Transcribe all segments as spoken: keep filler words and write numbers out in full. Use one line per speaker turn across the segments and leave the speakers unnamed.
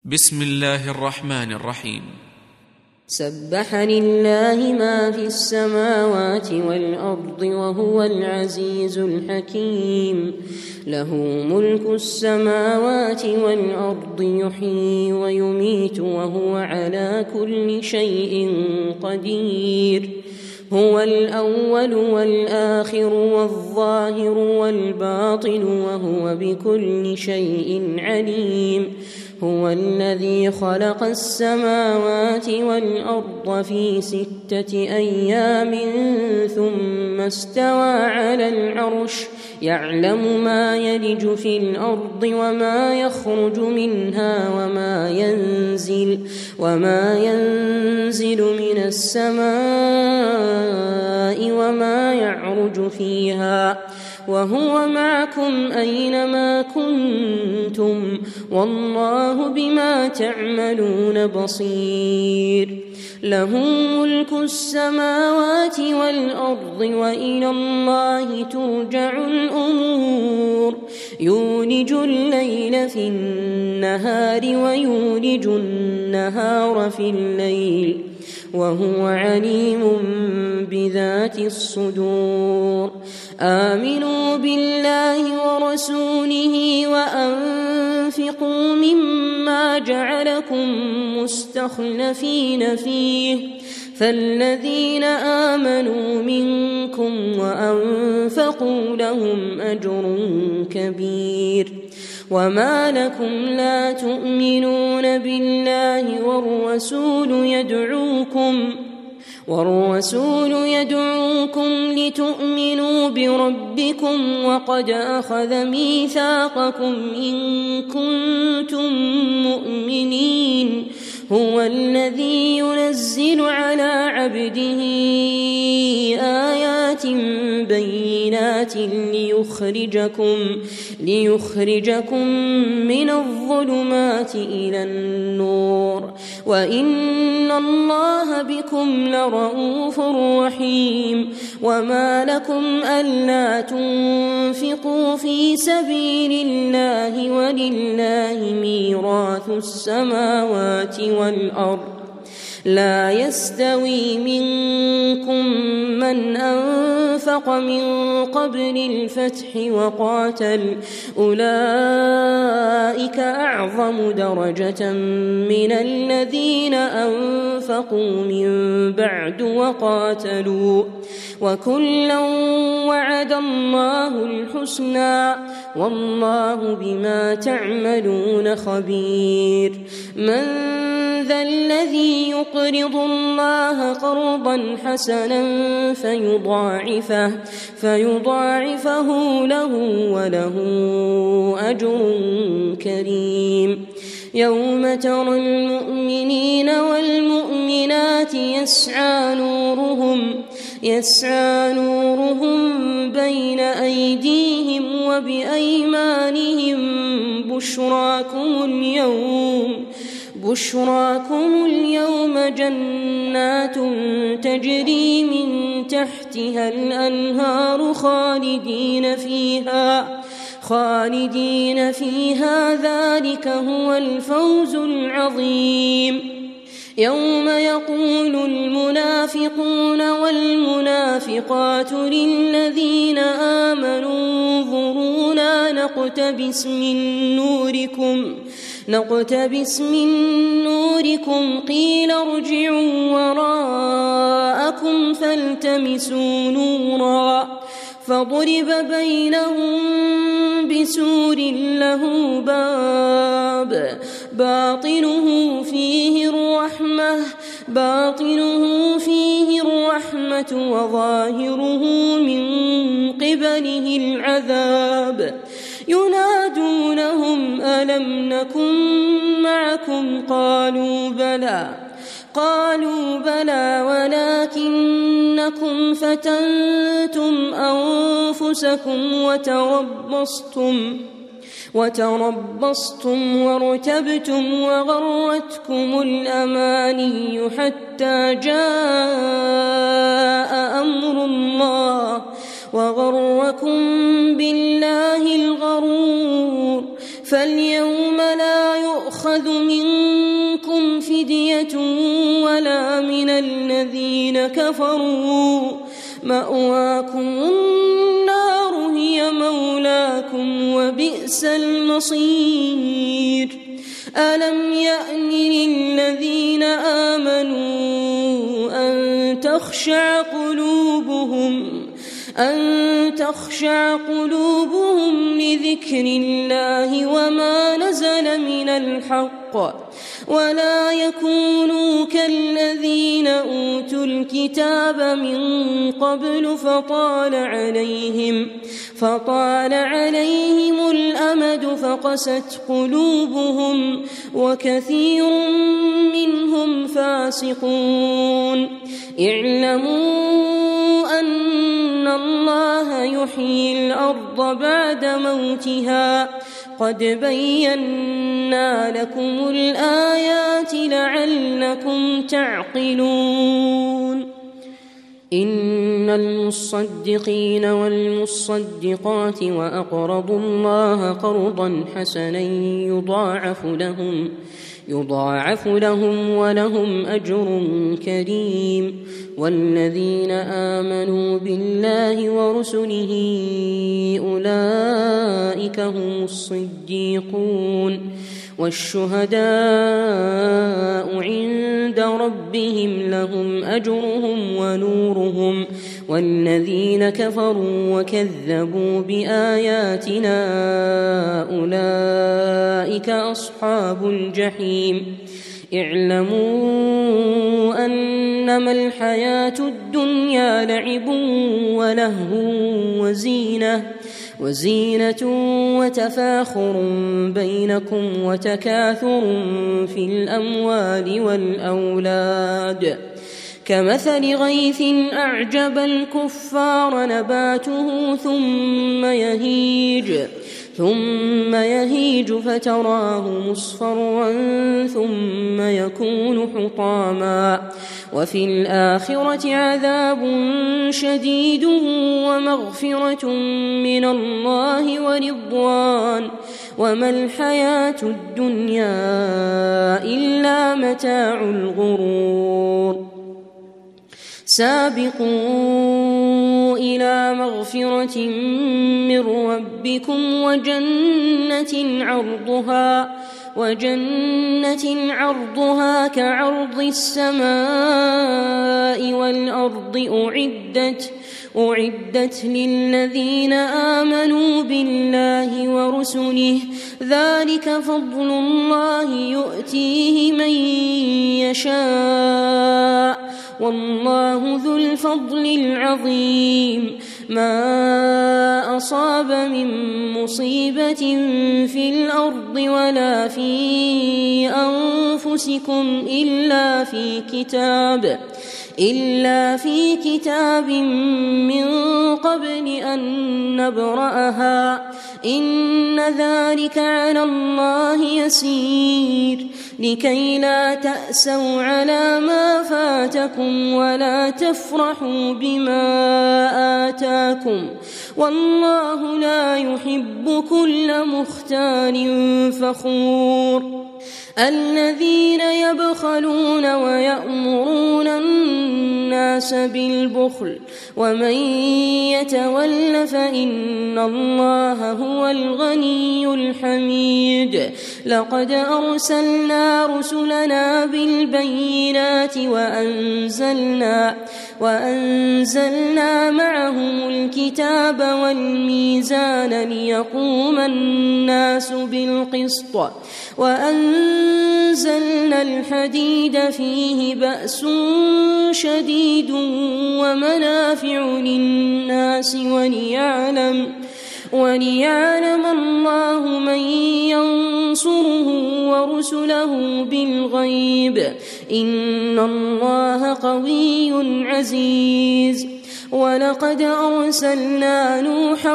بسم الله الرحمن الرحيم.
سبح لله ما في السماوات والأرض وهو العزيز الحكيم. له ملك السماوات والأرض، يحيي ويميت وهو على كل شيء قدير. هو الأول والآخر والظاهر والباطن وهو بكل شيء عليم. هو الذي خلق السماوات والأرض في ستة أيام ثم استوى على العرش، يعلم ما يلج في الأرض وما يخرج منها وما ينزل وما ينزل من السماء وما يعرج فيها، وهو معكم أينما كنتم، والله بما تعملون بصير. له ملك السماوات والأرض وإلى الله ترجع الأمور. يولج الليل في النهار ويولج النهار في الليل، وهو عليم بذات الصدور. آمنوا بالله ورسوله وأنفقوا مما جعلكم مستخلفين فيه، فالذين آمنوا منكم وأنفقوا لهم أجر كبير. وما لكم لا تؤمنون بالله والرسول يدعوكم والرسول يدعوكم لتؤمنوا بربكم وقد أخذ ميثاقكم إن كنتم مؤمنين. هو الذي ينزل على عبده آيات بينات ليخرجكم ليخرجكم من الظلمات إلى النور، وإن الله بكم لرءوف رحيم. وما لكم ألا تنفقوا في سبيل الله ولله ميراث السماوات والأرض، لا يستوي منكم من أنفق من قبل الفتح وقاتل، أولئك أعظم درجة من الذين أنفقوا من بعد وقاتلوا، وكلا وعد الله الحسنى، والله بما تعملون خبير. من ذا الذي يقرض الله قرضا حسنا فيضاعفه, فيضاعفه له وله أجر كريم. يوم ترى المؤمنين والمؤمنات يسعى نورهم يسعى نورهم بين أيديهم وبأيمانهم بشراكم اليوم بشراكم اليوم جنات تجري من تحتها الأنهار خالدين فيها خالدين فيها ذلك هو الفوز العظيم. يوم يقول المنافقون والمنافقات للذين آمنوا انظرونا نقتبس من نوركم نقتبس من نوركم قيل ارجعوا وراءكم فالتمسوا نورا فضرب بينهم بسور له باب باطنه فيه الرحمة باطنه فيه الرحمة وظاهره من قبله العذاب. ينادونهم ألم نكن معكم قالوا بلى قالوا بلى ولكنكم فتنتم أنفسكم وتربصتم وتربصتم وارتبتم وغرتكم الأماني حتى جاء أمر الله وغركم بالله الغرور. فاليوم لا يؤخذ منكم فدية ولا من الذين كفروا، مأواكم النار هي مولاكم وبئس المصير. ألم يأن للذين آمنوا أن تخشع قلوبهم أن تخشع قلوبهم لذكر الله وما نزل من الحق، ولا يكونوا كالذين أوتوا الكتاب من قبل فطال عليهم فطال عليهم الأمد فقست قلوبهم وكثير منهم فاسقون. اعلموا أن الله يحيي الأرض بعد موتها، قد بينا لكم الآيات لعلكم تعقلون. إن المصدقين والمصدقات وأقرضوا الله قرضا حسنا يضاعف لهم يضاعف لهم ولهم أجر كريم. والذين آمنوا بالله ورسله أولئك هم الصديقون والشهداء عند ربهم لهم أجرهم ونورهم. والذين كفروا وكذبوا بآياتنا أولئك أصحاب الجحيم. اعلموا أنما الحياة الدنيا لعب ولهو وزينة وزينة وتفاخر بينكم وتكاثر في الأموال والأولاد، كمثل غيث أعجب الكفار نباته ثم يهيج ثم يهيج فتراه مصفرا ثم يكون حطاما، وفي الآخرة عذاب شديد ومغفرة من الله ورضوان، وما الحياة الدنيا إلا متاع الغرور. سابقوا إلى مغفرة من ربكم وجنة عرضها وجنة عرضها كعرض السماء والأرض أعدت أعدت للذين آمنوا بالله ورسله، ذلك فضل الله يؤتيه من يشاء والله ذو الفضل العظيم. ما أصاب من مصيبة في الأرض ولا في أنفسكم إلا في كتاب إلا في كتاب من قبل أن نبرأها، إن ذلك على الله يسير، لكي لا تأسوا على ما فاتكم ولا تفرحوا بما آتاكم، والله لا يحب كل مختال فخور. الذين يبخلون ويأمرون الناس بالبخل ومن يتول فإن الله هو الغني الحميد. لقد أرسلنا رسلنا بالبينات وأنزلنا وأنزلنا معهم الكتاب والميزان ليقوم الناس بالقسط، وأنزلنا الحديد فيه بأس شديد ومنافع للناس وليعلم وليعلم الله من ينصره ورسله بالغيب، إن الله قوي عزيز. ولقد أرسلنا نوحا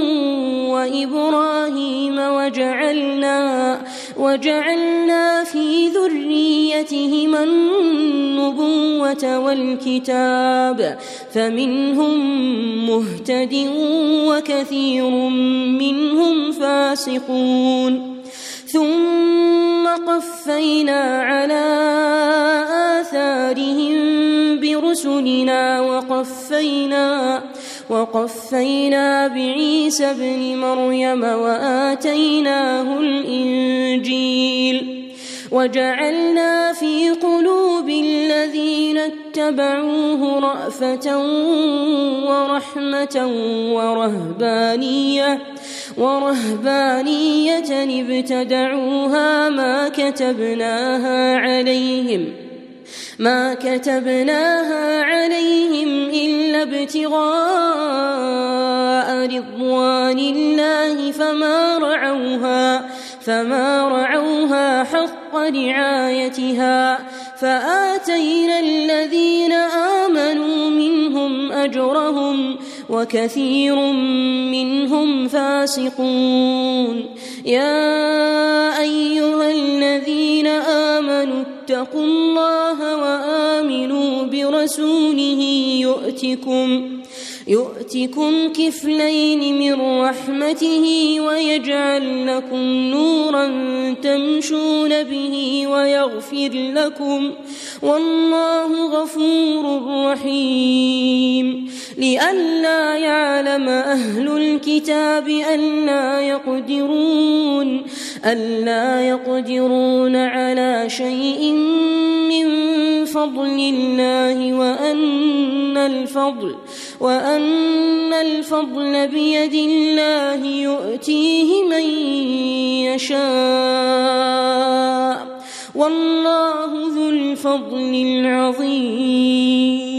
وإبراهيم وجعلنا وجعلنا في ذريتهما النبوة والكتاب، فمنهم مهتد وكثير منهم فاسقون. ثم قفينا على آثارهم برسلنا وقفينا وقفينا بعيسى ابن مريم وآتيناه الإنجيل وجعلنا في قلوب الذين اتبعوه رأفة ورحمة ورهبانية ورهبانية ابتدعوها ما كتبناها عليهم ما كتبناها عليهم إلا ابتغاء رضوان الله فما رعوها فما رعوها حق رعايتها فآتينا الذين آمنوا منهم أجرهم وكثير منهم فاسقون. يا أيها الذين آمنوا اتقوا الله وآمنوا برسوله يؤتكم يؤتكم كفلين من رحمته ويجعل لكم نورا تمشون به ويغفر لكم والله غفور رحيم. لئلا يعلم أهل الكتاب ألا يقدرون ألا يقدرون على شيء من فضل الله وأن الفضل وأن الفضل بيد الله يؤتيه من يشاء والله ذو الفضل العظيم.